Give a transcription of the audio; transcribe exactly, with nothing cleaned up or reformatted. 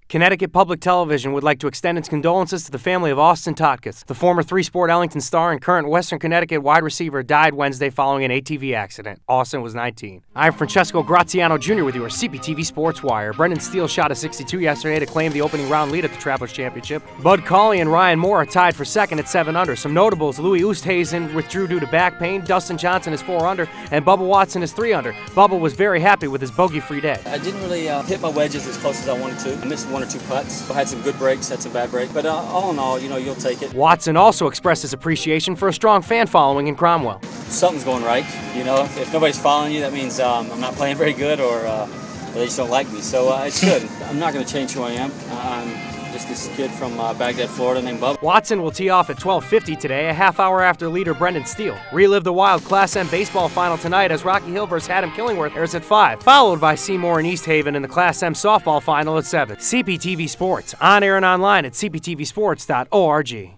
Connecticut Public Television would like to extend its condolences to the family of Austin Totkus. The former three-sport Ellington star and current Western Connecticut wide receiver died Wednesday following an A T V accident. Austin was nineteen. I'm Francesco Graziano Junior with your C P T V Sports Wire. Brendan Steele shot a sixty-two yesterday to claim the opening round lead at the Travelers Championship. Bud Cauley and Ryan Moore are tied for second at seven under. Some notables: Louis Oosthuizen withdrew due to back pain, Dustin Johnson is four under, and Bubba Watson is three under. Bubba was very happy with his bogey-free day. I didn't really uh, hit my wedges as close as I wanted to. I missed one or two putts. I had some good breaks, had some bad breaks, but uh, all in all, you know, you'll take it. Watson also expressed his appreciation for a strong fan following in Cromwell. Something's going right, you know. If, if nobody's following you, that means um, I'm not playing very good, or, uh, or they just don't like me. So uh, it's good. I'm not going to change who I am. I'm just this kid from uh, Baghdad, Florida, named Bubba. Watson will tee off at twelve fifty today, a half hour after leader Brendan Steele. Relive the wild Class M baseball final tonight as Rocky Hill versus Haddam Killingworth airs at five, followed by Seymour and East Haven in the Class M softball final at seven. C P T V Sports, on air and online at c p t v sports dot org.